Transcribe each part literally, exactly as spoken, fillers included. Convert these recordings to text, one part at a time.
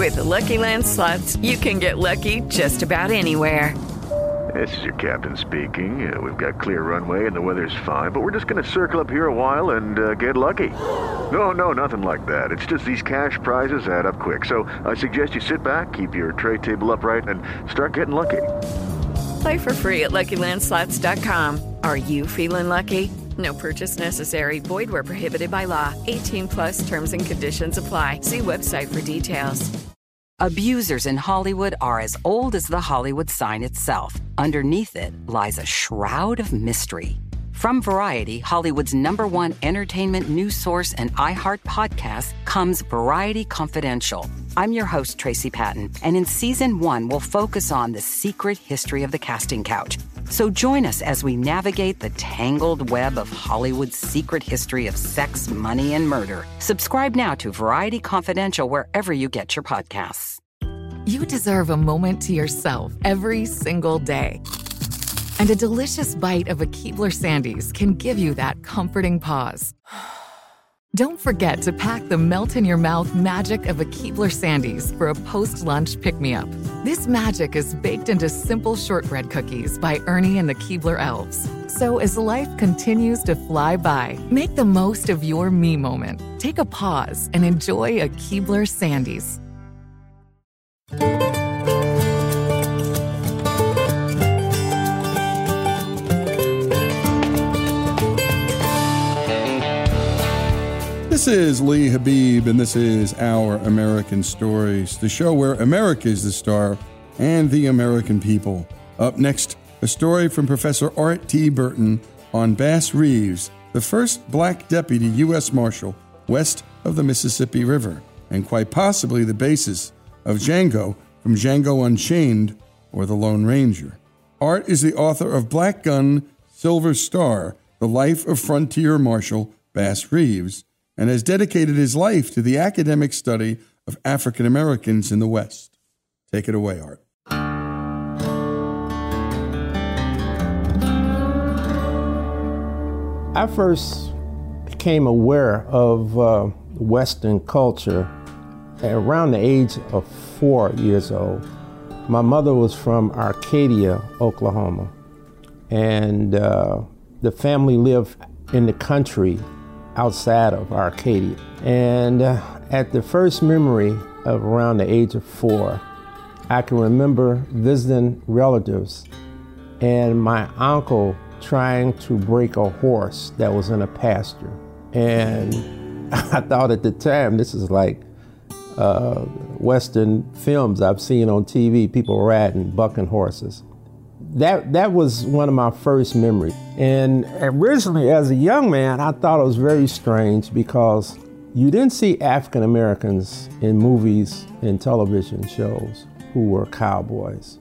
With the Lucky Land Slots, you can get lucky just about anywhere. This is your captain speaking. Uh, we've got clear runway and the weather's fine, but we're just going to circle up here a while and uh, get lucky. No, no, nothing like that. It's just these cash prizes add up quick. So I suggest you sit back, keep your tray table upright, and start getting lucky. Play for free at Lucky Land Slots dot com. Are you feeling lucky? No purchase necessary. Void where prohibited by law. eighteen plus terms and conditions apply. See website for details. Abusers in Hollywood are as old as the Hollywood sign itself. Underneath it lies a shroud of mystery. From Variety, Hollywood's number one entertainment news source and iHeart podcast, comes Variety Confidential. I'm your host, Tracy Patton, and in season one, we'll focus on the secret history of the casting couch. So join us as we navigate the tangled web of Hollywood's secret history of sex, money, and murder. Subscribe now to Variety Confidential wherever you get your podcasts. You deserve a moment to yourself every single day. And a delicious bite of a Keebler Sandies can give you that comforting pause. Don't forget to pack the melt-in-your-mouth magic of a Keebler Sandies for a post-lunch pick-me-up. This magic is baked into simple shortbread cookies by Ernie and the Keebler Elves. So as life continues to fly by, make the most of your me moment. Take a pause and enjoy a Keebler Sandies. This is Lee Habib, and this is Our American Stories, the show where America is the star and the American people. Up next, a story from Professor Art T. Burton on Bass Reeves, the first black deputy U S Marshal west of the Mississippi River, and quite possibly the basis of Django from Django Unchained or The Lone Ranger. Art is the author of Black Gun, Silver Star, The Life of Frontier Marshal Bass Reeves, and has dedicated his life to the academic study of African Americans in the West. Take it away, Art. I first became aware of uh, Western culture around the age of four years old. My mother was from Arcadia, Oklahoma, and uh, the family lived in the country outside of Arcadia. And uh, at the first memory of around the age of four, I can remember visiting relatives and my uncle trying to break a horse that was in a pasture. And I thought at the time, this is like uh, Western films I've seen on T V, people riding, bucking horses. That that was one of my first memories. And originally, as a young man, I thought it was very strange because you didn't see African Americans in movies and television shows who were cowboys.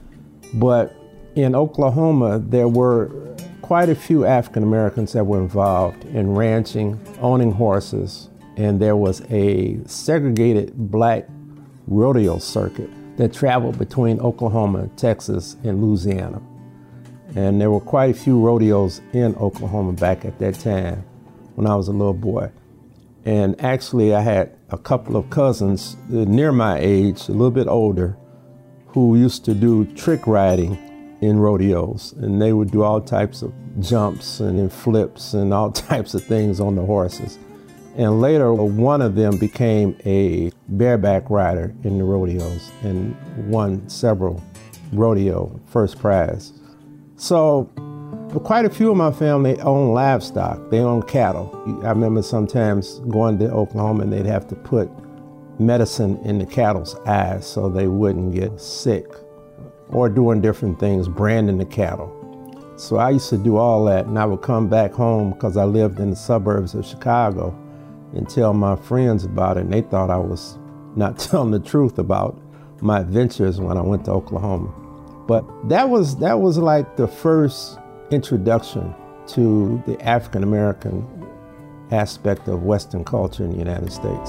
But in Oklahoma, there were quite a few African Americans that were involved in ranching, owning horses, and there was a segregated black rodeo circuit that traveled between Oklahoma, Texas, and Louisiana. And there were quite a few rodeos in Oklahoma back at that time when I was a little boy. And actually I had a couple of cousins near my age, a little bit older, who used to do trick riding in rodeos. And they would do all types of jumps and then flips and all types of things on the horses. And later, one of them became a bareback rider in the rodeos and won several rodeo first prize. So quite a few of my family own livestock. They own cattle. I remember sometimes going to Oklahoma and they'd have to put medicine in the cattle's eyes so they wouldn't get sick, or doing different things, branding the cattle. So I used to do all that, and I would come back home because I lived in the suburbs of Chicago and tell my friends about it, and they thought I was not telling the truth about my adventures when I went to Oklahoma. But that was that was like the first introduction to the African American aspect of Western culture in the United States.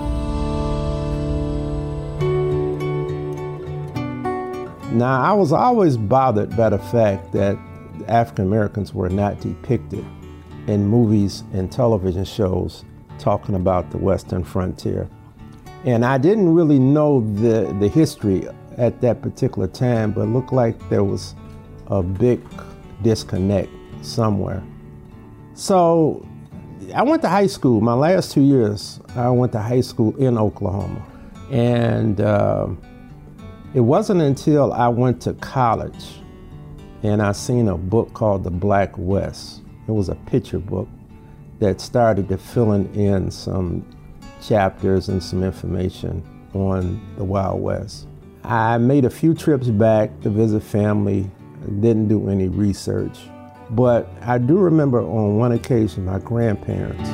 Now, I was always bothered by the fact that African Americans were not depicted in movies and television shows talking about the Western frontier. And I didn't really know the, the history at that particular time, but it looked like there was a big disconnect somewhere. So I went to high school. My last two years, I went to high school in Oklahoma. And uh, it wasn't until I went to college and I seen a book called The Black West. It was a picture book that started to filling in some chapters and some information on the Wild West. I made a few trips back to visit family, didn't do any research, but I do remember on one occasion my grandparents.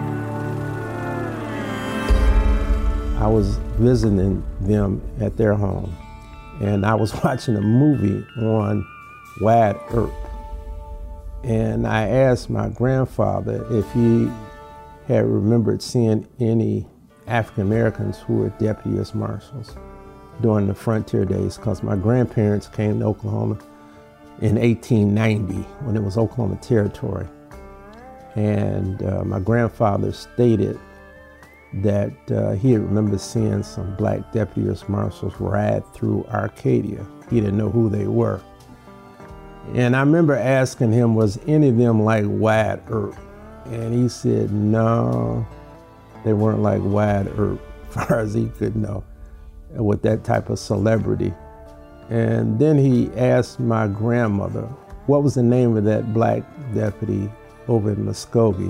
I was visiting them at their home, and I was watching a movie on Wyatt Earp. And I asked my grandfather if he had remembered seeing any African Americans who were deputy U S Marshals during the frontier days, because my grandparents came to Oklahoma in eighteen ninety when it was Oklahoma Territory. And uh, my grandfather stated that uh, he had remembered seeing some black deputy U S Marshals ride through Arcadia. He didn't know who they were. And I remember asking him, was any of them like Wyatt Earp? And he said, no, they weren't like Wyatt Earp, as far as he could know, with that type of celebrity. And then he asked my grandmother, what was the name of that black deputy over in Muskogee?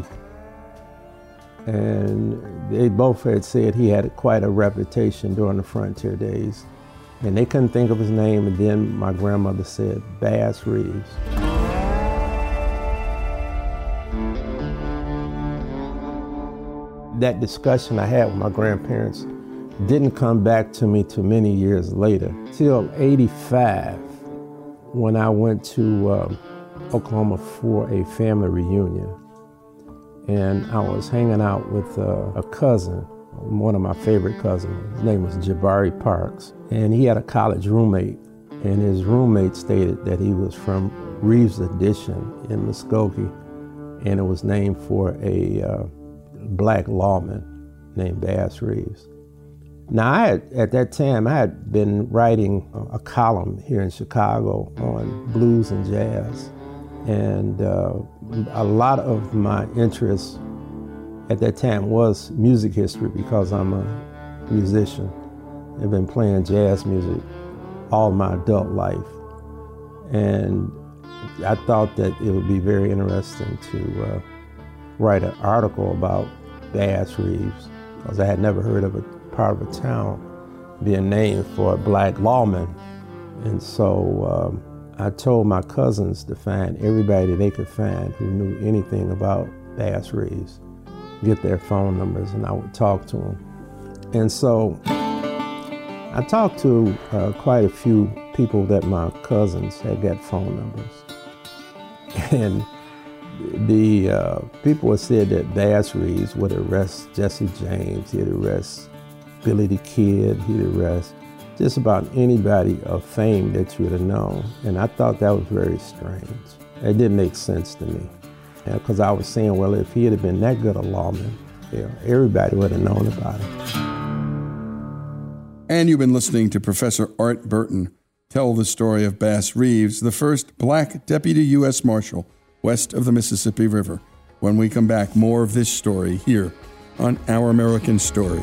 And they both had said he had quite a reputation during the frontier days. And they couldn't think of his name, and then my grandmother said, Bass Reeves. That discussion I had with my grandparents didn't come back to me till many years later, till eighty-five, when I went to uh, Oklahoma for a family reunion. And I was hanging out with uh, a cousin, one of my favorite cousins. His name was Jabari Parks. And he had a college roommate. And his roommate stated that he was from Reeves Addition in Muskogee. And it was named for a uh, black lawman named Bass Reeves. Now, I had, at that time, I had been writing a column here in Chicago on blues and jazz. And uh, a lot of my interest at that time was music history, because I'm a musician. I've been playing jazz music all my adult life. And I thought that it would be very interesting to uh, write an article about Bass Reeves, because I had never heard of a part of a town being named for a black lawman. And so um, I told my cousins to find everybody they could find who knew anything about Bass Reeves, get their phone numbers, and I would talk to them. And so I talked to uh, quite a few people that my cousins had got phone numbers. And the uh, people had said that Bass Reeves would arrest Jesse James, he'd arrest Billy the Kid, he'd arrest just about anybody of fame that you would have known. And I thought that was very strange. It didn't make sense to me. Because I was saying, well, if he had been that good a lawman, you know, everybody would have known about him. And you've been listening to Professor Art Burton tell the story of Bass Reeves, the first black deputy U S Marshal west of the Mississippi River. When we come back, more of this story here on Our American Stories.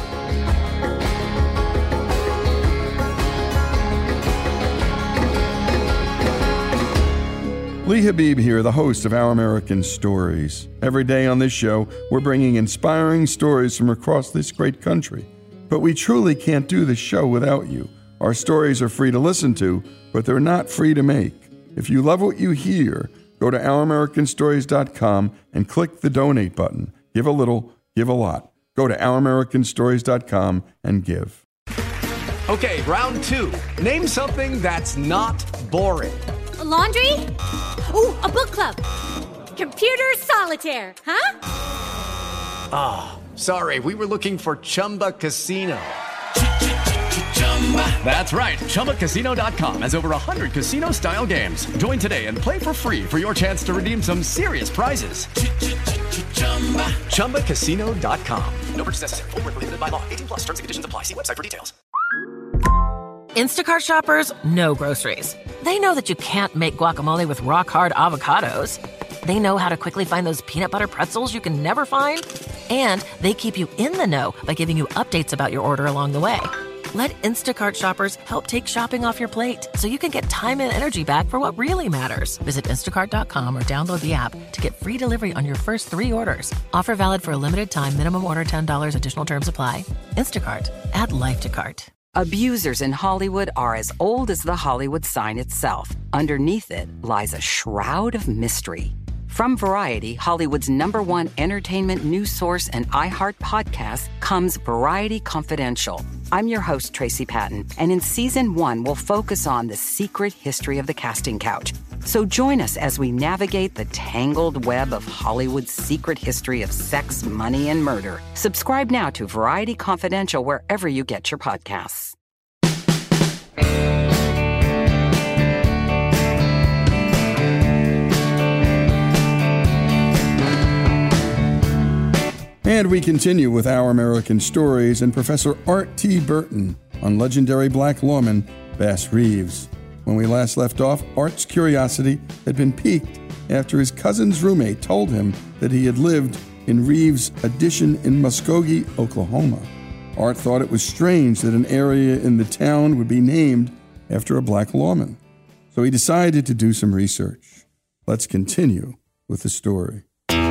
Lee Habib here, the host of Our American Stories. Every day on this show, we're bringing inspiring stories from across this great country. But we truly can't do this show without you. Our stories are free to listen to, but they're not free to make. If you love what you hear, go to our american stories dot com and click the donate button. Give a little, give a lot. Go to our american stories dot com and give. Okay, round two. Name something that's not boring. A laundry? Ooh, a book club. Computer solitaire, huh? Ah, oh, sorry, we were looking for Chumba Casino. That's right, chumba casino dot com has over one hundred casino-style games. Join today and play for free for your chance to redeem some serious prizes. chumba casino dot com. No purchase necessary. Void where prohibited by law. eighteen plus terms and conditions apply. See website for details. Instacart shoppers know groceries. They know that you can't make guacamole with rock-hard avocados. They know how to quickly find those peanut butter pretzels you can never find. And they keep you in the know by giving you updates about your order along the way. Let Instacart shoppers help take shopping off your plate so you can get time and energy back for what really matters. Visit instacart dot com or download the app to get free delivery on your first three orders. Offer valid for a limited time. Minimum order ten dollars. Additional terms apply. Instacart. Add life to cart. Abusers in Hollywood are as old as the Hollywood sign itself. Underneath it lies a shroud of mystery. From Variety, Hollywood's number one entertainment news source and iHeart podcast, comes Variety Confidential. I'm your host, Tracy Patton, and in season one, we'll focus on the secret history of the casting couch. So join us as we navigate the tangled web of Hollywood's secret history of sex, money, and murder. Subscribe now to Variety Confidential wherever you get your podcasts. And we continue with Our American Stories and Professor Art T. Burton on legendary black lawman Bass Reeves. When we last left off, Art's curiosity had been piqued after his cousin's roommate told him that he had lived in Reeves' addition in Muskogee, Oklahoma. Art thought it was strange that an area in the town would be named after a black lawman. So he decided to do some research. Let's continue with the story.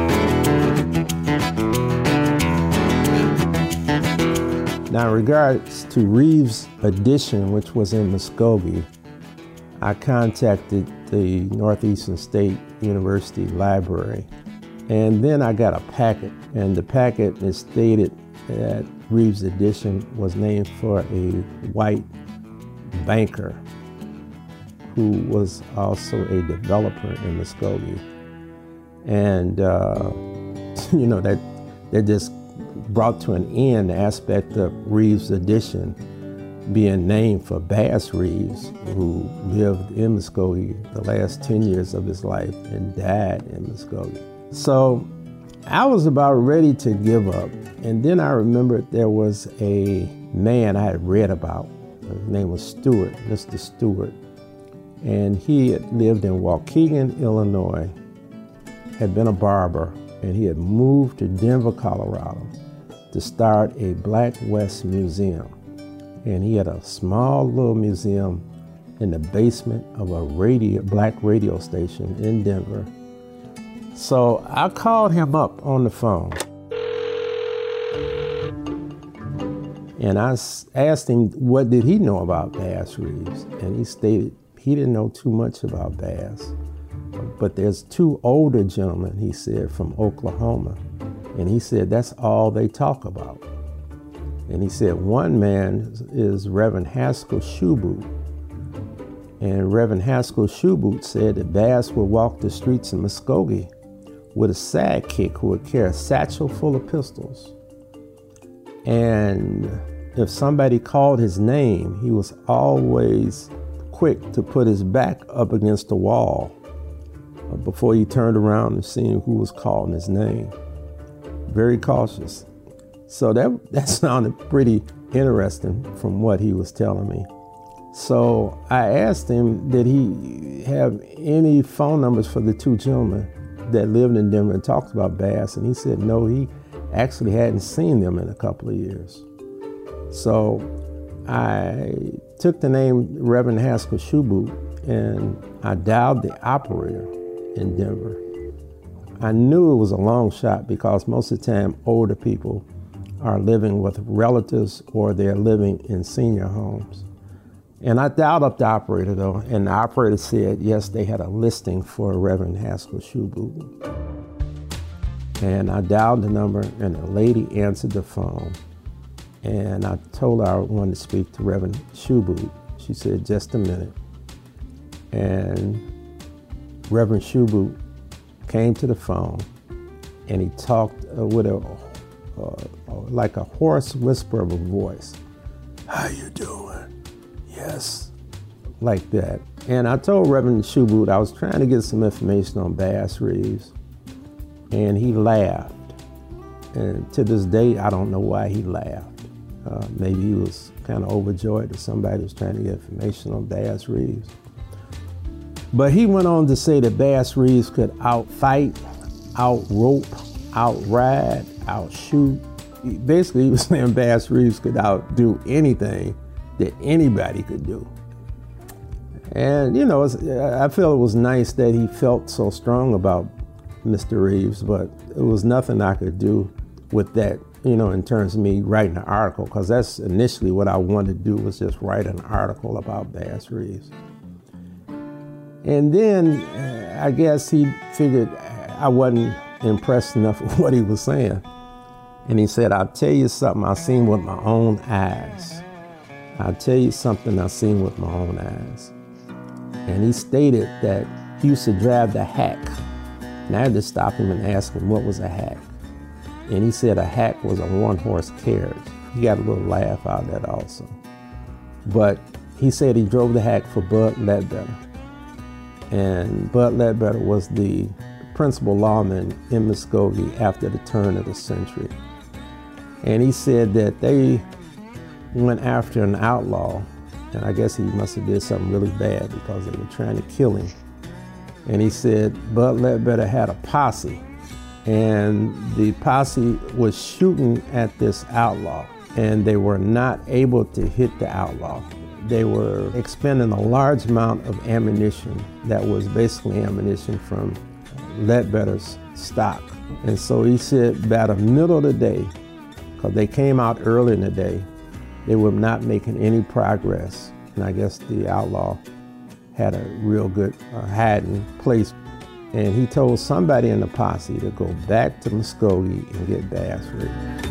Now, in regards to Reeves' addition, which was in Muskogee, I contacted the Northeastern State University Library, and then I got a packet, and the packet is stated that Reeves' addition was named for a white banker who was also a developer in Muskogee. And, uh, you know, that, that just brought to an end the aspect of Reeves' addition being named for Bass Reeves, who lived in Muskogee the last ten years of his life and died in Muskogee. So I was about ready to give up. And then I remembered there was a man I had read about. His name was Stewart, Mister Stewart. And he had lived in Waukegan, Illinois, had been a barber, and he had moved to Denver, Colorado to start a Black West Museum. And he had a small little museum in the basement of a radio, black radio station in Denver. So I called him up on the phone. And I asked him what did he know about Bass Reeves. And he stated he didn't know too much about Bass. But there's two older gentlemen, he said, from Oklahoma. And he said, that's all they talk about. And he said, one man is Reverend Haskell Shoeboot. And Reverend Haskell Shoeboot said that Bass would walk the streets of Muskogee with a sidekick who would carry a satchel full of pistols. And if somebody called his name, he was always quick to put his back up against the wall before he turned around and seen who was calling his name. Very cautious. So that, that sounded pretty interesting from what he was telling me. So I asked him, did he have any phone numbers for the two gentlemen that lived in Denver and talked about Bass? And he said, no, he actually hadn't seen them in a couple of years. So I took the name Reverend Haskell Shoeboot and I dialed the operator in Denver. I knew it was a long shot because most of the time older people are living with relatives or they're living in senior homes. And I dialed up the operator though, and the operator said, yes, they had a listing for Reverend Haskell Shoeboot. And I dialed the number and a lady answered the phone. And I told her I wanted to speak to Reverend Shoeboot. She said, just a minute. And Reverend Shoeboot came to the phone and he talked uh, with a, uh, uh, like a hoarse whisper of a voice. How you doing? Yes, like that. And I told Reverend Shoeboot I was trying to get some information on Bass Reeves, and he laughed. And to this day, I don't know why he laughed. Uh, maybe he was kind of overjoyed that somebody was trying to get information on Bass Reeves. But he went on to say that Bass Reeves could outfight, out-rope, out-ride, out-shoot. Basically, he was saying Bass Reeves could outdo anything that anybody could do. And, you know, I feel it was nice that he felt so strong about Mister Reeves, but it was nothing I could do with that, you know, in terms of me writing an article, because that's initially what I wanted to do, was just write an article about Bass Reeves. And then uh, I guess he figured I wasn't impressed enough with what he was saying. And he said, I'll tell you something I've seen with my own eyes. I'll tell you something I've seen with my own eyes. And he stated that he used to drive the hack. And I had to stop him and ask him what was a hack. And he said a hack was a one-horse carriage. He got a little laugh out of that also. But he said he drove the hack for Bud Ledbetter. And Bud Ledbetter was the principal lawman in Muskogee after the turn of the century. And he said that they went after an outlaw, and I guess he must have did something really bad because they were trying to kill him. And he said Bud Ledbetter had a posse, and the posse was shooting at this outlaw, and they were not able to hit the outlaw. They were expending a large amount of ammunition that was basically ammunition from Ledbetter's stock. And so he said by the middle of the day, because they came out early in the day, they were not making any progress. And I guess the outlaw had a real good uh, hiding place. And he told somebody in the posse to go back to Muskogee and get Bass Reeves.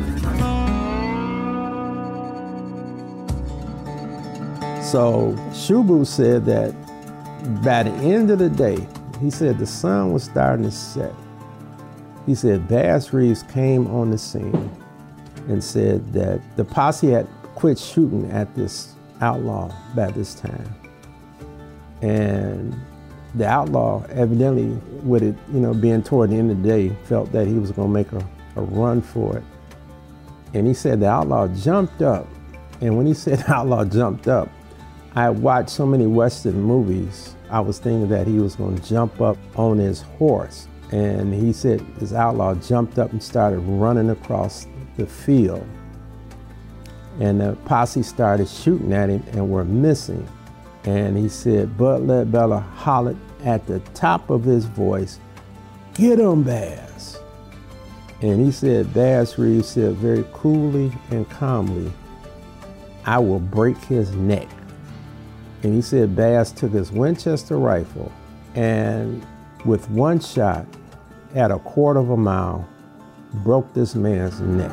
So Shubu said that by the end of the day, he said the sun was starting to set. He said Bass Reeves came on the scene and said that the posse had quit shooting at this outlaw by this time. And the outlaw, evidently, with it, you know, being toward the end of the day, felt that he was gonna make a, a run for it. And he said the outlaw jumped up. And when he said the outlaw jumped up, I watched so many Western movies, I was thinking that he was gonna jump up on his horse. And he said this outlaw jumped up and started running across the field. And the posse started shooting at him and were missing. And he said Bud Ledbetter hollered at the top of his voice, "Get him, Bass." And he said Bass Reeves said very coolly and calmly, "I will break his neck." And he said Bass took his Winchester rifle and with one shot at a quarter of a mile, broke this man's neck.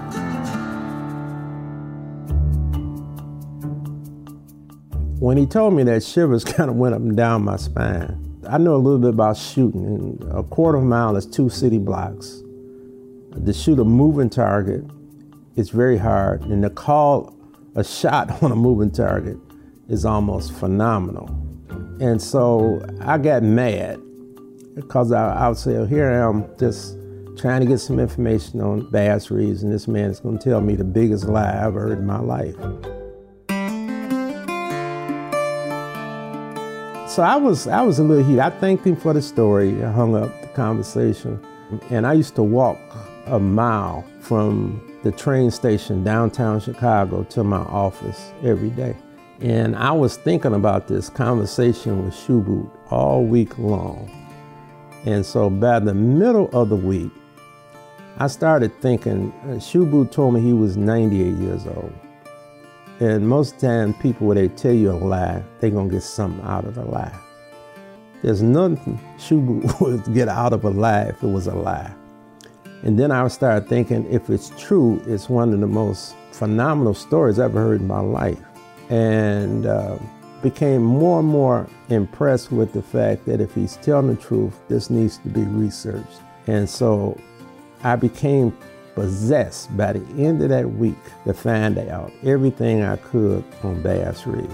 When he told me that, shivers kind of went up and down my spine. I know a little bit about shooting, and a quarter of a mile is two city blocks. To shoot a moving target is very hard, and to call a shot on a moving target is almost phenomenal. And so I got mad because I, I would say, oh, here I am just trying to get some information on Bass Reeves, and this man is going to tell me the biggest lie I've ever heard in my life. So I was I was a little heated. I thanked him for the story. I hung up the conversation. And I used to walk a mile from the train station downtown Chicago to my office every day. And I was thinking about this conversation with Shubu all week long. And so by the middle of the week, I started thinking, Shubu told me he was ninety-eight years old. And most of the time, people, when they tell you a lie, they're going to get something out of the lie. There's nothing Shubu would get out of a lie if it was a lie. And then I started thinking, if it's true, it's one of the most phenomenal stories I've ever heard in my life. And uh, became more and more impressed with the fact that if he's telling the truth, this needs to be researched. And so I became possessed by the end of that week to find out everything I could on Bass Reeves.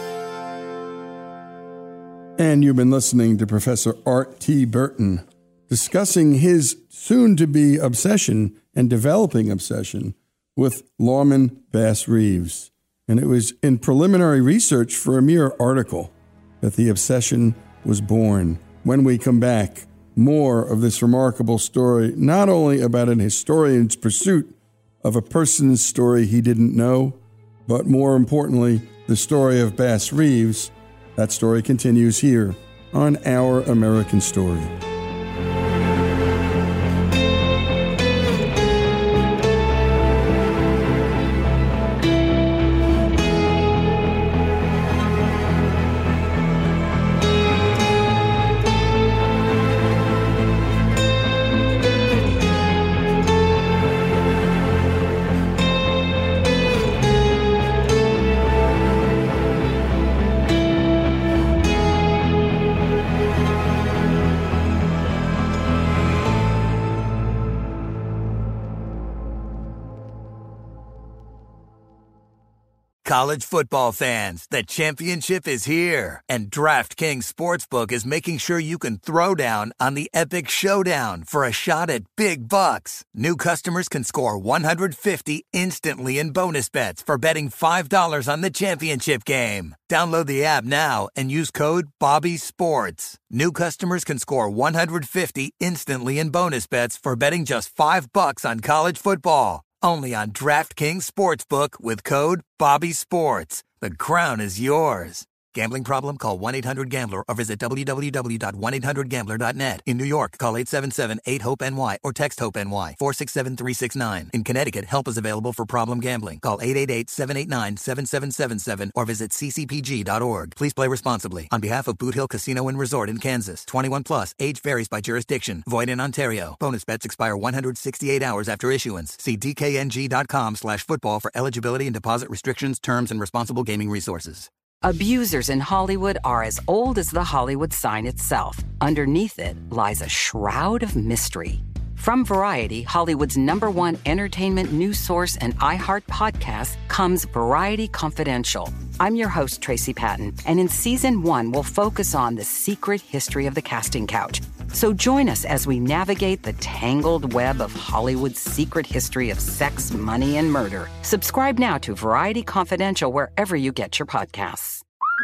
And you've been listening to Professor Art T. Burton discussing his soon-to-be obsession and developing obsession with lawman Bass Reeves. And it was in preliminary research for a mere article that the obsession was born. When we come back, more of this remarkable story, not only about an historian's pursuit of a person's story he didn't know, but more importantly, the story of Bass Reeves. That story continues here on Our American Story. College football fans, the championship is here, and DraftKings Sportsbook is making sure you can throw down on the epic showdown for a shot at big bucks. New customers can score one hundred fifty instantly in bonus bets for betting five dollars on the championship game. Download the app now and use code BOBBYSPORTS. New customers can score one hundred fifty instantly in bonus bets for betting just five bucks on college football. Only on DraftKings Sportsbook with code BOBBYSPORTS. The crown is yours. Gambling problem? Call one eight hundred gambler or visit w w w dot one eight hundred gambler dot net. In New York, call eight seven seven eight hope N Y or text HOPE-NY four six seven three six nine. In Connecticut, help is available for problem gambling. Call eight eight eight seven eight nine seven seven seven seven or visit c c p g dot org. Please play responsibly. On behalf of Boot Hill Casino and Resort in Kansas, twenty-one plus, age varies by jurisdiction. Void in Ontario. Bonus bets expire one hundred sixty-eight hours after issuance. See d k n g dot com slash football for eligibility and deposit restrictions, terms, and responsible gaming resources. Abusers in Hollywood are as old as the Hollywood sign itself. Underneath it lies a shroud of mystery. From Variety, Hollywood's number one entertainment news source and iHeart podcast, comes Variety Confidential. I'm your host, Tracy Patton, and in season one, we'll focus on the secret history of the casting couch. So join us as we navigate the tangled web of Hollywood's secret history of sex, money, and murder. Subscribe now to Variety Confidential wherever you get your podcasts.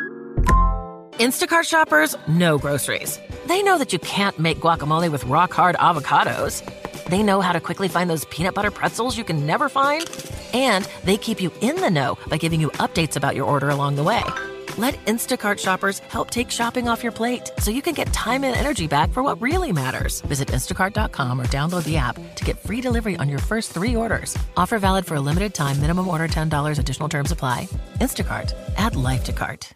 Instacart shoppers know groceries. They know that you can't make guacamole with rock-hard avocados. They know how to quickly find those peanut butter pretzels you can never find. And they keep you in the know by giving you updates about your order along the way. Let Instacart shoppers help take shopping off your plate so you can get time and energy back for what really matters. Visit instacart dot com or download the app to get free delivery on your first three orders. Offer valid for a limited time. Minimum order ten dollars. Additional terms apply. Instacart. Add life to cart.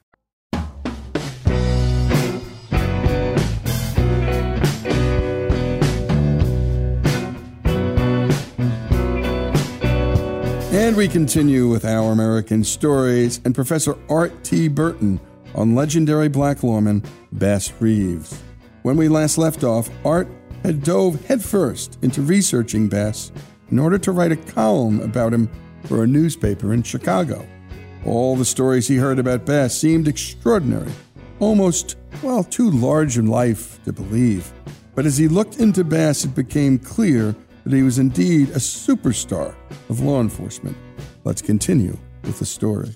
And we continue with Our American Stories and Professor Art T. Burton on legendary black lawman Bass Reeves. When we last left off, Art had dove headfirst into researching Bass in order to write a column about him for a newspaper in Chicago. All the stories he heard about Bass seemed extraordinary, almost, well, too large in life to believe. But as he looked into Bass, it became clear that he was indeed a superstar of law enforcement. Let's continue with the story.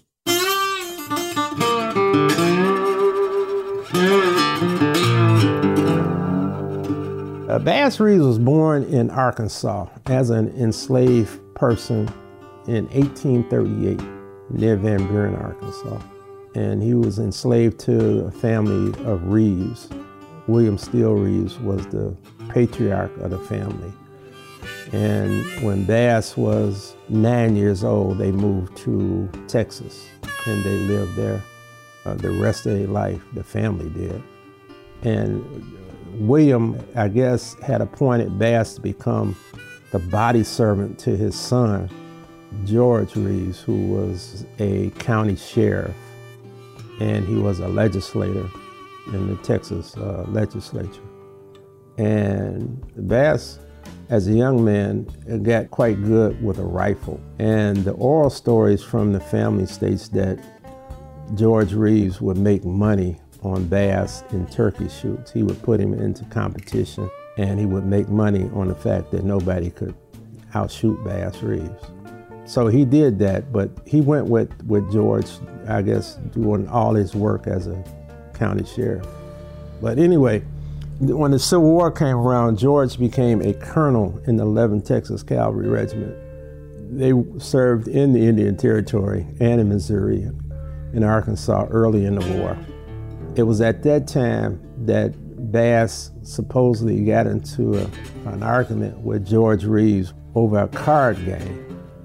Uh, Bass Reeves was born in Arkansas as an enslaved person in eighteen thirty-eight near Van Buren, Arkansas. And he was enslaved to a family of Reeves. William Steele Reeves was the patriarch of the family. And when Bass was nine years old, they moved to Texas, and they lived there uh, the rest of their life, the family did. And William, I guess, had appointed Bass to become the body servant to his son, George Reeves, who was a county sheriff, and he was a legislator in the Texas uh, legislature. And Bass, as a young man, got quite good with a rifle. And the oral stories from the family states that George Reeves would make money on Bass in turkey shoots. He would put him into competition and he would make money on the fact that nobody could outshoot Bass Reeves. So he did that, but he went with, with George, I guess, doing all his work as a county sheriff. But anyway, when the Civil War came around, George became a colonel in the eleventh Texas Cavalry Regiment. They served in the Indian Territory and in Missouri and Arkansas early in the war. It was at that time that Bass supposedly got into a, an argument with George Reeves over a card game,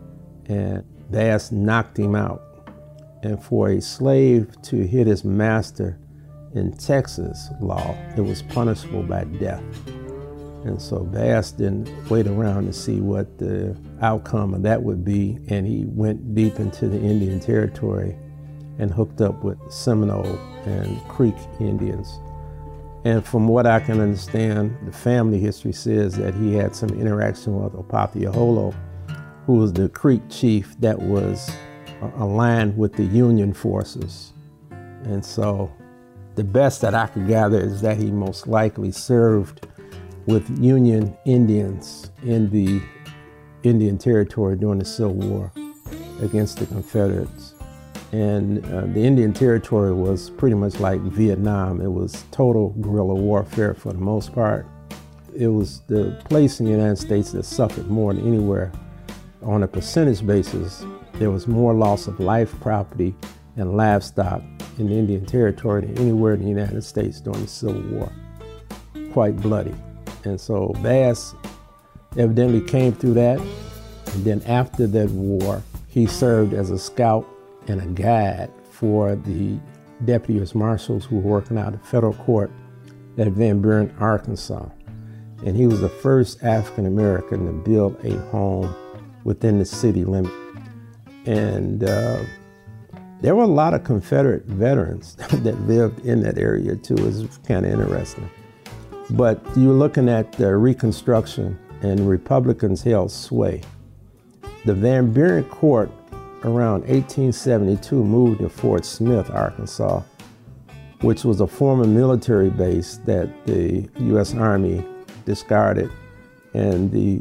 and Bass knocked him out. And for a slave to hit his master in Texas law, it was punishable by death. And so Bass didn't wait around to see what the outcome of that would be, and he went deep into the Indian Territory and hooked up with Seminole and Creek Indians. And from what I can understand, the family history says that he had some interaction with Opapiaholo, who was the Creek chief that was aligned with the Union forces. And so the best that I could gather is that he most likely served with Union Indians in the Indian Territory during the Civil War against the Confederates. And uh, the Indian Territory was pretty much like Vietnam. It was total guerrilla warfare for the most part. It was the place in the United States that suffered more than anywhere. On a percentage basis, there was more loss of life, property, and livestock in the Indian Territory than anywhere in the United States during the Civil War. Quite bloody. And so Bass evidently came through that. And then after that war, he served as a scout and a guide for the deputy U S Marshals who were working out of federal court at Van Buren, Arkansas. And he was the first African American to build a home within the city limit. And uh, there were a lot of Confederate veterans that lived in that area too. It was kind of interesting. But you're looking at the Reconstruction, and Republicans held sway. The Van Buren Court around eighteen seventy-two moved to Fort Smith, Arkansas, which was a former military base that the U S Army discarded, and the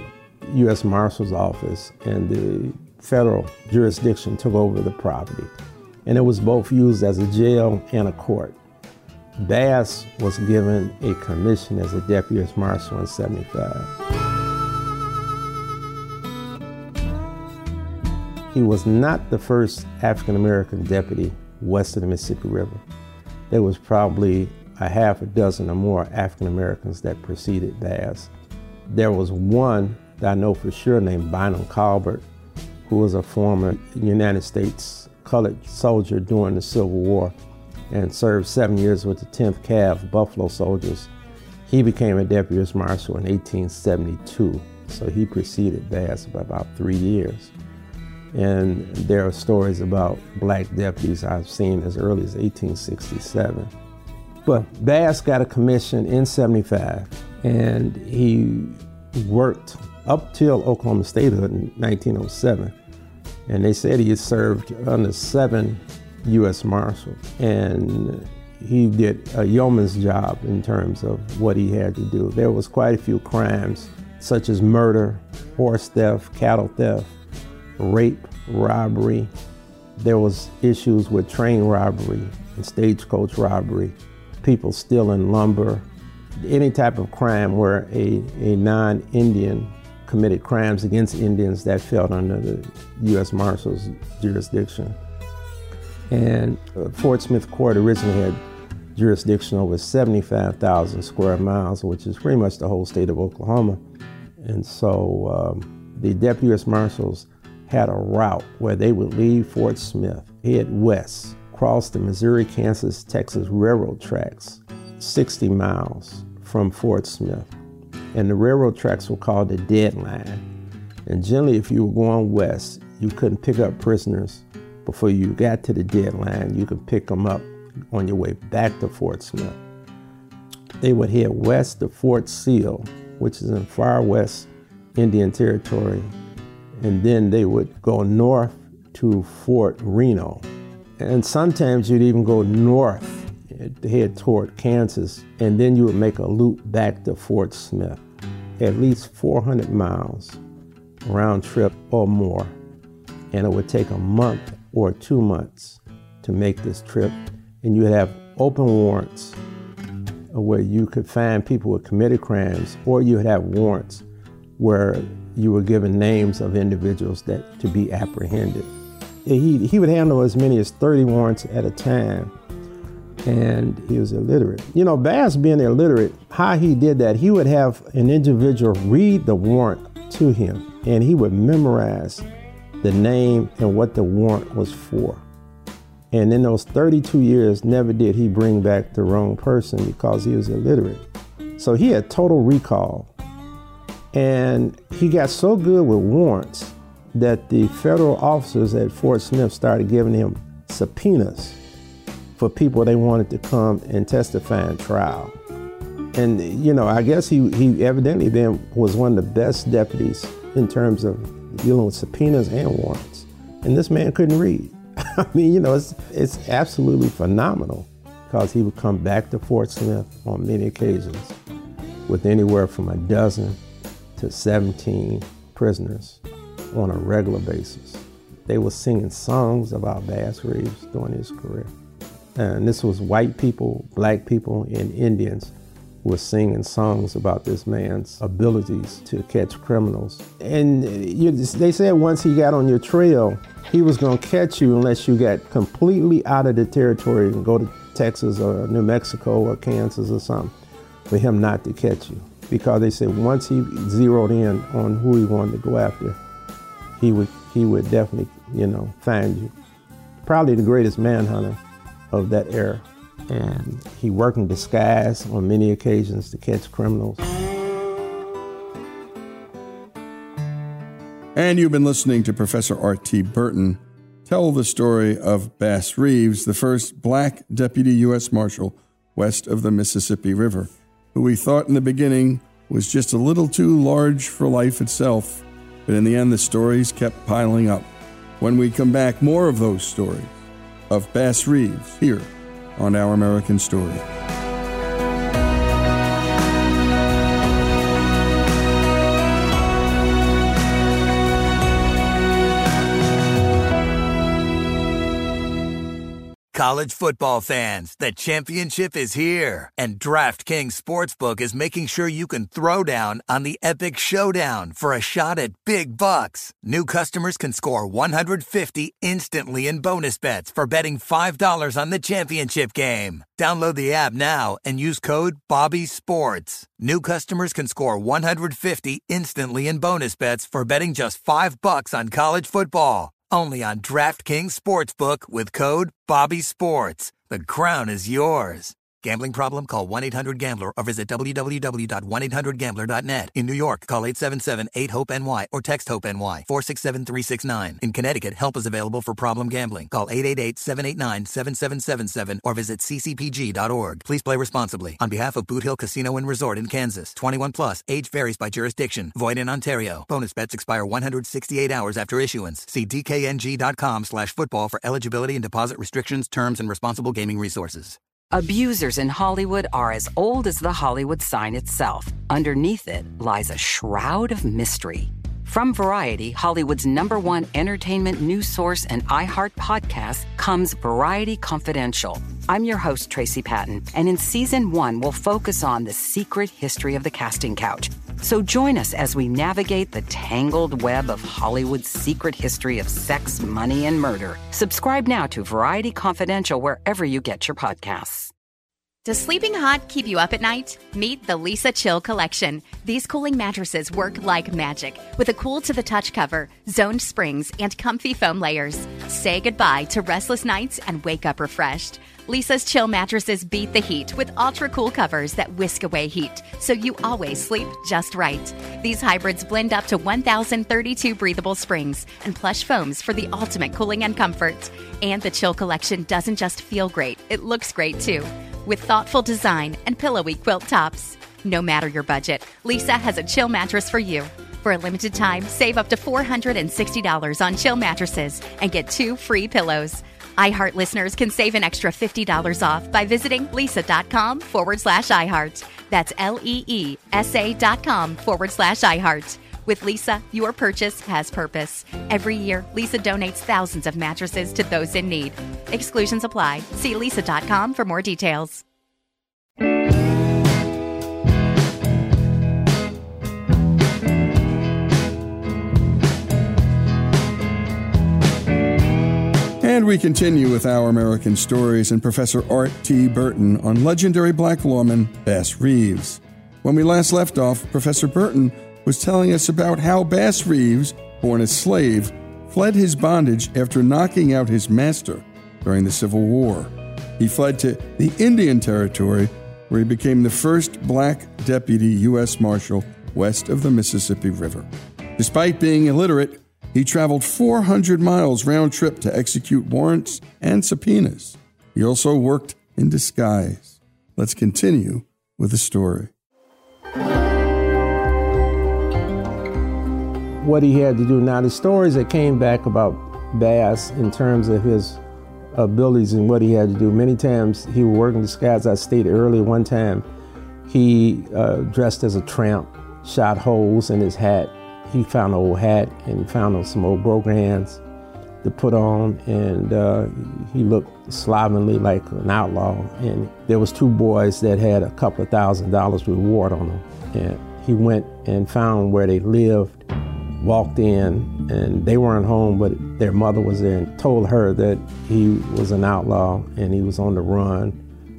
U S Marshal's Office and the federal jurisdiction took over the property. And it was both used as a jail and a court. Bass was given a commission as a deputy U S Marshal in seventy-five. He was not the first African-American deputy west of the Mississippi River. There was probably a half a dozen or more African-Americans that preceded Bass. There was one that I know for sure named Bynum Colbert, who was a former United States colored soldier during the Civil War and served seven years with the tenth Cav Buffalo Soldiers. He became a deputy U S Marshal in eighteen seventy-two, so he preceded Bass by about three years. And there are stories about black deputies I've seen as early as eighteen sixty-seven. But Bass got a commission in seventy-five, and he worked up till Oklahoma statehood in nineteen oh seven. And they said he had served under seven U S Marshals. And he did a yeoman's job in terms of what he had to do. There was quite a few crimes, such as murder, horse theft, cattle theft, rape, robbery. There was issues with train robbery and stagecoach robbery, people stealing lumber, any type of crime where a, a non-Indian committed crimes against Indians that fell under the U S Marshal's jurisdiction. And uh, Fort Smith Court originally had jurisdiction over seventy-five thousand square miles, which is pretty much the whole state of Oklahoma. And so um, the deputy U S Marshals had a route where they would leave Fort Smith, head west, cross the Missouri, Kansas, Texas railroad tracks, sixty miles from Fort Smith. And the railroad tracks were called the deadline. And generally, if you were going west, you couldn't pick up prisoners before you got to the deadline. You could pick them up on your way back to Fort Smith. They would head west to Fort Sill, which is in far west Indian Territory, and then they would go north to Fort Reno. And sometimes you'd even go north to head toward Kansas, and then you would make a loop back to Fort Smith, at least four hundred miles round trip or more. And it would take a month or two months to make this trip. And you would have open warrants where you could find people who committed crimes, or you would have warrants where you were given names of individuals that to be apprehended. He, he would handle as many as thirty warrants at a time, and he was illiterate. You know, Bass being illiterate, how he did that, he would have an individual read the warrant to him, and he would memorize the name and what the warrant was for. And in those thirty-two years, never did he bring back the wrong person because he was illiterate. So he had total recall. And he got so good with warrants that the federal officers at Fort Smith started giving him subpoenas for people they wanted to come and testify in trial. And, you know, I guess he, he evidently then was one of the best deputies in terms of dealing with subpoenas and warrants. And this man couldn't read. I mean, you know, it's, it's absolutely phenomenal because he would come back to Fort Smith on many occasions with anywhere from a dozen to seventeen prisoners on a regular basis. They were singing songs about Bass Reeves during his career. And this was white people, black people, and Indians were singing songs about this man's abilities to catch criminals. And you, they said once he got on your trail, he was gonna catch you unless you got completely out of the territory and go to Texas or New Mexico or Kansas or something for him not to catch you. Because they said once he zeroed in on who he wanted to go after, he would he would definitely, you know, find you. Probably the greatest manhunter of that era. And he worked in disguise on many occasions to catch criminals. And you've been listening to Professor R T Burton tell the story of Bass Reeves, the first black deputy U S Marshal west of the Mississippi River, who we thought in the beginning was just a little too large for life itself. But in the end, the stories kept piling up. When we come back, more of those stories of Bass Reeves here on Our American Story. College football fans, the championship is here, and DraftKings Sportsbook is making sure you can throw down on the epic showdown for a shot at big bucks. New customers can score one hundred fifty instantly in bonus bets for betting five dollars on the championship game. Download the app now and use code BOBBYSPORTS. New customers can score one hundred fifty instantly in bonus bets for betting just five bucks on college football. Only on DraftKings Sportsbook with code BOBBYSPORTS. The crown is yours. Gambling problem? Call one eight hundred gambler or visit w w w dot one eight hundred gambler dot net. In New York, call eight seven seven eight hope N Y or text HOPE-NY four six seven three six nine. In Connecticut, help is available for problem gambling. Call eight eight eight seven eight nine seven seven seven seven or visit c c p g dot org. Please play responsibly. On behalf of Boot Hill Casino and Resort in Kansas, twenty-one plus, age varies by jurisdiction. Void in Ontario. Bonus bets expire one hundred sixty-eight hours after issuance. See d k n g dot com slash football for eligibility and deposit restrictions, terms, and responsible gaming resources. Abusers in Hollywood are as old as the Hollywood sign itself. Underneath it lies a shroud of mystery. From Variety, Hollywood's number one entertainment news source and iHeart podcast, comes Variety Confidential. I'm your host, Tracy Patton, and in season one, we'll focus on the secret history of the casting couch. So join us as we navigate the tangled web of Hollywood's secret history of sex, money, and murder. Subscribe now to Variety Confidential wherever you get your podcasts. Does sleeping hot keep you up at night? Meet the Leesa Chill Collection. These cooling mattresses work like magic with a cool-to-the-touch cover, zoned springs, and comfy foam layers. Say goodbye to restless nights and wake up refreshed. Leesa's Chill mattresses beat the heat with ultra-cool covers that whisk away heat, so you always sleep just right. These hybrids blend up to one thousand thirty-two breathable springs and plush foams for the ultimate cooling and comfort. And the Chill Collection doesn't just feel great, it looks great too, with thoughtful design and pillowy quilt tops. No matter your budget, Leesa has a Chill mattress for you. For a limited time, save up to four hundred sixty dollars on Chill mattresses and get two free pillows. iHeart listeners can save an extra fifty dollars off by visiting lisa.com forward slash iHeart. That's L-E-E-S-A dot com forward slash iHeart. With Leesa, your purchase has purpose. Every year, Leesa donates thousands of mattresses to those in need. Exclusions apply. See lisa dot com for more details. And we continue with Our American Stories and Professor Art T. Burton on legendary black lawman Bass Reeves. When we last left off, Professor Burton was telling us about how Bass Reeves, born a slave, fled his bondage after knocking out his master during the Civil War. He fled to the Indian Territory, where he became the first black deputy U S Marshal west of the Mississippi River. Despite being illiterate, he traveled four hundred miles round trip to execute warrants and subpoenas. He also worked in disguise. Let's continue with the story. What he had to do. Now, the stories that came back about Bass in terms of his abilities and what he had to do, many times he would work in disguise. I stated earlier, one time he uh, dressed as a tramp, shot holes in his hat. He found an old hat and found some old broken hands to put on, and uh, he looked slovenly like an outlaw. And there was two boys that had a couple of thousand dollars reward on them. And he went and found where they lived, walked in, and they weren't home, but their mother was there and told her that he was an outlaw and he was on the run.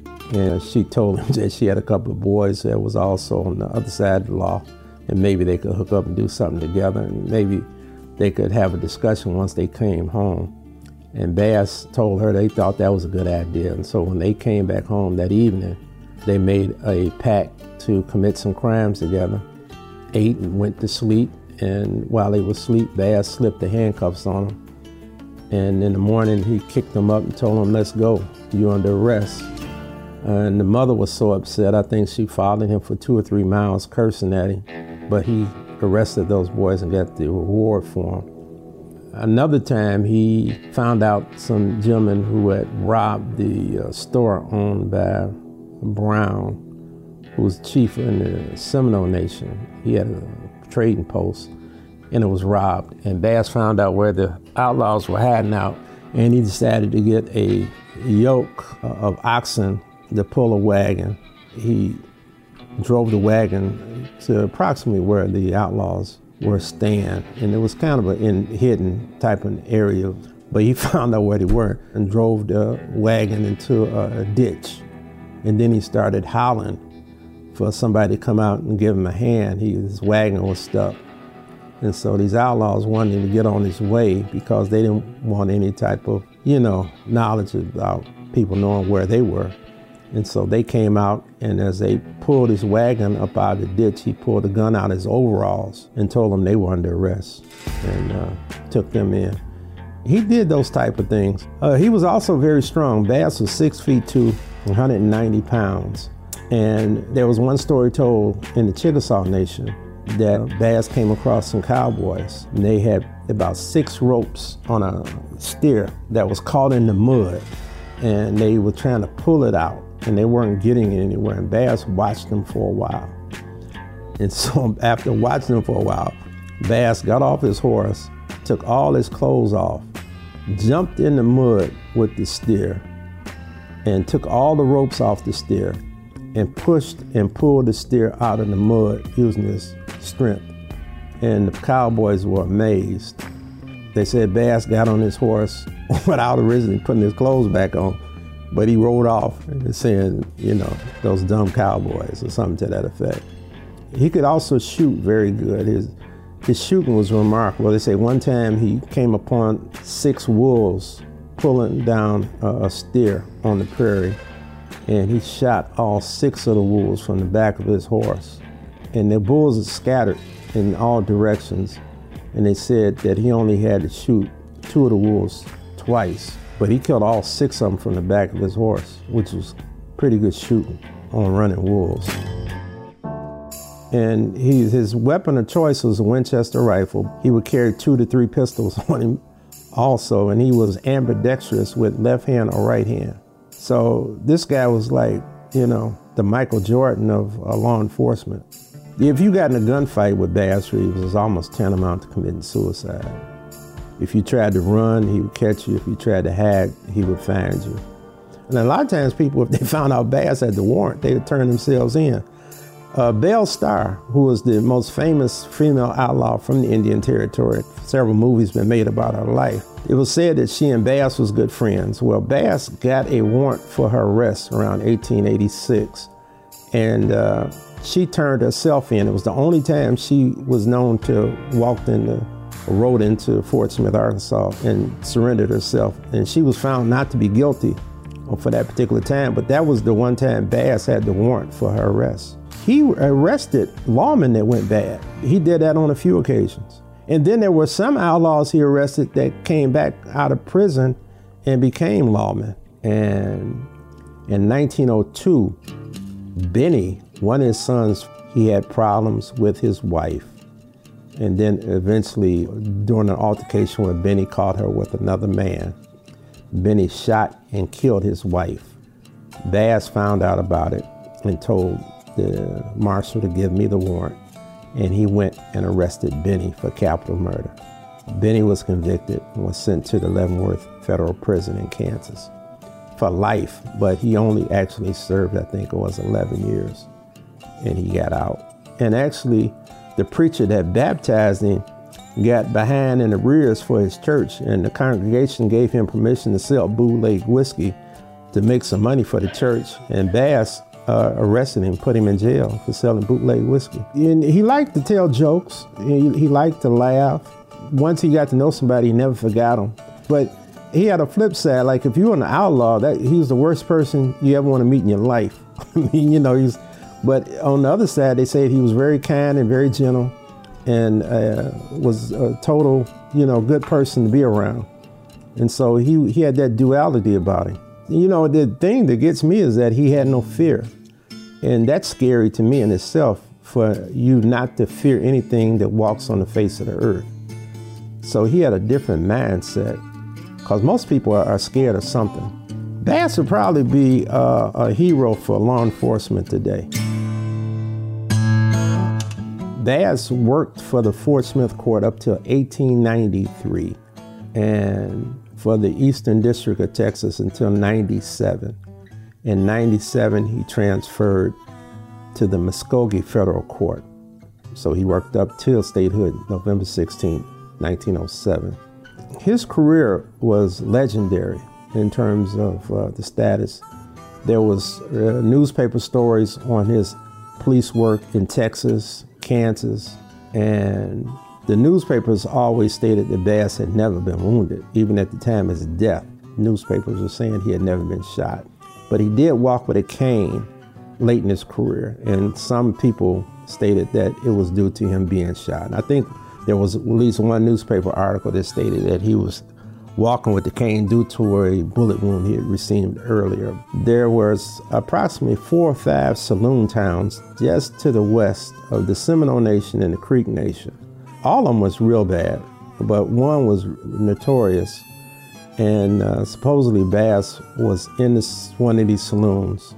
And she told him that she had a couple of boys that was also on the other side of the law, and maybe they could hook up and do something together, and maybe they could have a discussion once they came home. And Bass told her they thought that was a good idea. And so when they came back home that evening, they made a pact to commit some crimes together, ate and went to sleep. And while they were asleep, Bass slipped the handcuffs on them. And in the morning, he kicked them up and told them, "Let's go, you're under arrest." And the mother was so upset, I think she followed him for two or three miles cursing at him. But he arrested those boys and got the reward for them. Another time, he found out some gentleman who had robbed the uh, store owned by Brown, who was chief in the Seminole Nation. He had a trading post, and it was robbed. And Bass found out where the outlaws were hiding out, and he decided to get a yoke of oxen to pull a wagon. He drove the wagon to approximately where the outlaws were staying, and it was kind of a in, hidden type of area, but he found out where they were and drove the wagon into a, a ditch. And then he started howling for somebody to come out and give him a hand. He, his wagon was stuck. And so these outlaws wanted him to get on his way because they didn't want any type of, you know, knowledge about people knowing where they were. And so they came out, and as they pulled his wagon up out of the ditch, he pulled a gun out of his overalls and told them they were under arrest, and uh, took them in. He did those type of things. Uh, he was also very strong. Bass was six feet two, one hundred ninety pounds. And there was one story told in the Chickasaw Nation that Bass came across some cowboys, and they had about six ropes on a steer that was caught in the mud, and they were trying to pull it out, and they weren't getting it anywhere. And Bass watched them for a while. And so after watching them for a while, Bass got off his horse, took all his clothes off, jumped in the mud with the steer, and took all the ropes off the steer, and pushed and pulled the steer out of the mud using his strength. And the cowboys were amazed. They said Bass got on his horse without originally putting his clothes back on, but he rode off and saying, you know, those dumb cowboys or something to that effect. He could also shoot very good. His, his shooting was remarkable. They say one time he came upon six wolves pulling down a, a steer on the prairie, and he shot all six of the wolves from the back of his horse. And the bulls are scattered in all directions, and they said that he only had to shoot two of the wolves twice, but he killed all six of them from the back of his horse, which was pretty good shooting on running wolves. And he, his weapon of choice was a Winchester rifle. He would carry two to three pistols on him also, and he was ambidextrous with left hand or right hand. So this guy was like, you know, the Michael Jordan of uh, law enforcement. If you got in a gunfight with Bass Reeves, it was almost tantamount to committing suicide. If you tried to run, he would catch you. If you tried to hide, he would find you. And a lot of times people, if they found out Bass had the warrant, they would turn themselves in. Uh, Belle Starr, who was the most famous female outlaw from the Indian Territory, several movies been made about her life. It was said that she and Bass was good friends. Well, Bass got a warrant for her arrest around eighteen eighty-six, and uh, she turned herself in. It was the only time she was known to walk in the rode into Fort Smith, Arkansas, and surrendered herself. And she was found not to be guilty for that particular time, but that was the one time Bass had the warrant for her arrest. He arrested lawmen that went bad. He did that on a few occasions. And then there were some outlaws he arrested that came back out of prison and became lawmen. And in nineteen oh two, Benny, one of his sons, he had problems with his wife. And then eventually, during an altercation where Benny caught her with another man, Benny shot and killed his wife. Bass found out about it and told the marshal to give me the warrant, and he went and arrested Benny for capital murder. Benny was convicted and was sent to the Leavenworth Federal Prison in Kansas for life, but he only actually served, I think it was eleven years, and he got out. And actually, the preacher that baptized him got behind in the rears for his church, and the congregation gave him permission to sell bootleg whiskey to make some money for the church, and Bass uh, arrested him, put him in jail for selling bootleg whiskey. And he liked to tell jokes, he, he liked to laugh. Once he got to know somebody, he never forgot them. But he had a flip side, like if you were an outlaw, that he was the worst person you ever want to meet in your life. I mean, you know, he's, but on the other side, they said he was very kind and very gentle, and uh, was a total, you know, good person to be around. And so he, he had that duality about him. You know, the thing that gets me is that he had no fear. And that's scary to me in itself, for you not to fear anything that walks on the face of the earth. So he had a different mindset, because most people are, are scared of something. Bass would probably be uh, a hero for law enforcement today. Bass worked for the Fort Smith Court up till eighteen ninety-three, and for the Eastern District of Texas until ninety-seven. In ninety-seven, he transferred to the Muskogee Federal Court. So he worked up till statehood November sixteenth, nineteen oh seven. His career was legendary in terms of uh, the status. There was uh, newspaper stories on his police work in Texas, Kansas, and the newspapers always stated that Bass had never been wounded. Even at the time of his death, newspapers were saying he had never been shot. But he did walk with a cane late in his career, and some people stated that it was due to him being shot. And I think there was at least one newspaper article that stated that he was walking with the cane due to a bullet wound he had received earlier. There was approximately four or five saloon towns just to the west of the Seminole Nation and the Creek Nation. All of them was real bad, but one was notorious, and uh, supposedly Bass was in this, one of these saloons,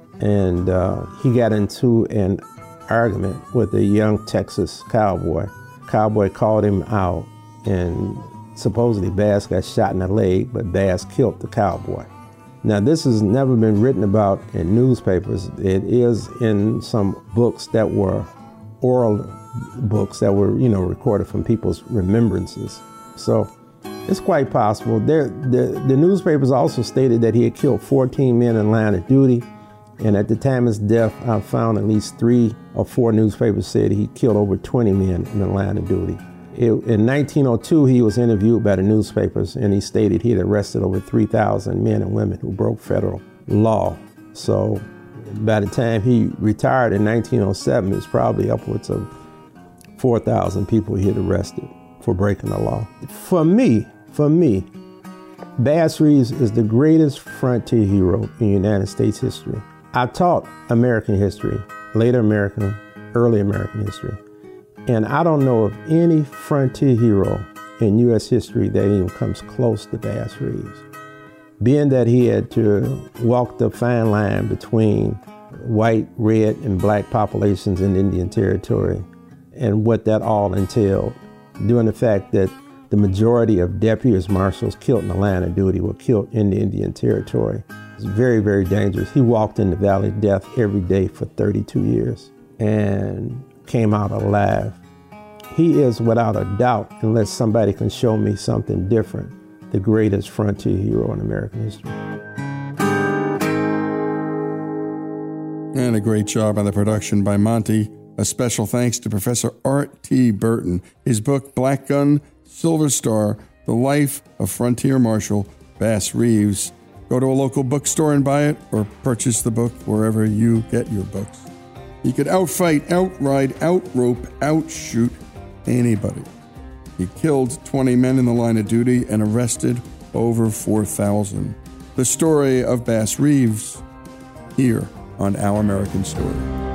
and uh, he got into an argument with a young Texas cowboy. Cowboy called him out, and supposedly Bass got shot in the leg, but Bass killed the cowboy. Now, this has never been written about in newspapers. It is in some books that were oral books that were, you know, recorded from people's remembrances. So it's quite possible. There, the, the newspapers also stated that he had killed fourteen men in line of duty. And at the time of his death, I found at least three or four newspapers said he killed over twenty men in the line of duty. It, in nineteen oh two, he was interviewed by the newspapers, and he stated he had arrested over three thousand men and women who broke federal law. So by the time he retired in nineteen oh seven, it was probably upwards of four thousand people he had arrested for breaking the law. For me, for me, Bass Reeves is the greatest frontier hero in United States history. I taught American history, later American, early American history, and I don't know of any frontier hero in U S history that even comes close to Bass Reeves. Being that he had to walk the fine line between white, red, and black populations in Indian Territory and what that all entailed, due to the fact that the majority of deputies marshals killed in the line of duty were killed in the Indian Territory. It's very, very dangerous. He walked in the valley of death every day for thirty-two years and came out alive. He is, without a doubt, unless somebody can show me something different, the greatest frontier hero in American history. And a great job on the production by Monty. A special thanks to Professor Art T. Burton. His book, Black Gun, Silver Star, The Life of Frontier Marshal Bass Reeves. Go to a local bookstore and buy it, or purchase the book wherever you get your books. He could outfight, outride, outrope, outshoot anybody. He killed twenty men in the line of duty and arrested over four thousand. The story of Bass Reeves, here on Our American Story.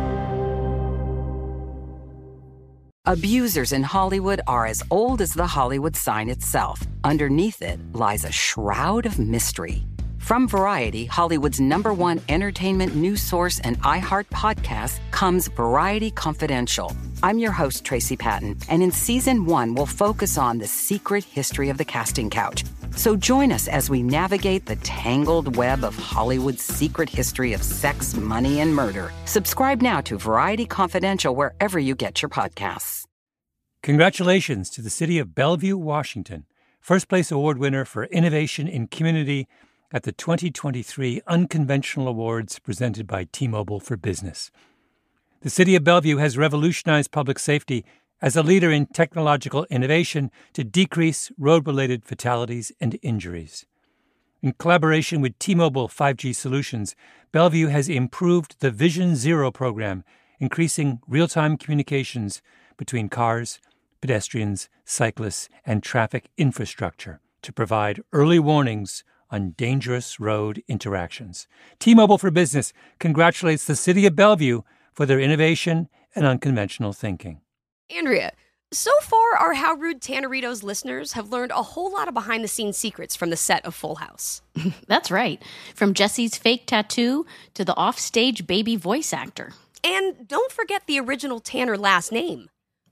Abusers in Hollywood are as old as the Hollywood sign itself. Underneath it lies a shroud of mystery. From Variety, Hollywood's number one entertainment news source and iHeart podcast, comes Variety Confidential. I'm your host, Tracy Patton, and in season one, we'll focus on the secret history of the casting couch. So join us as we navigate the tangled web of Hollywood's secret history of sex, money, and murder. Subscribe now to Variety Confidential wherever you get your podcasts. Congratulations to the city of Bellevue, Washington, first place award winner for innovation in community at the twenty twenty-three Unconventional Awards presented by T-Mobile for Business. The city of Bellevue has revolutionized public safety as a leader in technological innovation to decrease road-related fatalities and injuries. In collaboration with T-Mobile five G Solutions, Bellevue has improved the Vision Zero program, increasing real-time communications between cars, pedestrians, cyclists, and traffic infrastructure to provide early warnings on dangerous road interactions. T-Mobile for Business congratulates the city of Bellevue for their innovation and unconventional thinking. Andrea, so far our How Rude Tanneritos listeners have learned a whole lot of behind-the-scenes secrets from the set of Full House. That's right. From Jesse's fake tattoo to the offstage baby voice actor. And don't forget the original Tanner last name.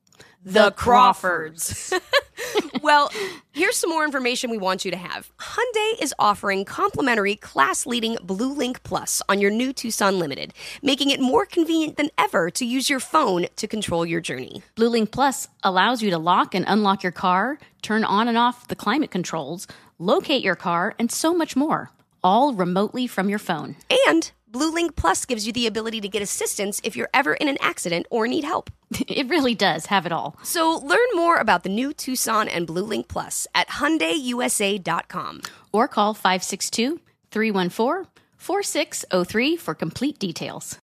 The Crawfords. Well, here's some more information we want you to have. Hyundai is offering complimentary class-leading Blue Link Plus on your new Tucson Limited, making it more convenient than ever to use your phone to control your journey. Blue Link Plus allows you to lock and unlock your car, turn on and off the climate controls, locate your car, and so much more, all remotely from your phone. And Blue Link Plus gives you the ability to get assistance if you're ever in an accident or need help. It really does have it all. So learn more about the new Tucson and Blue Link Plus at Hyundai U S A dot com. Or call five six two, three one four, four six zero three for complete details.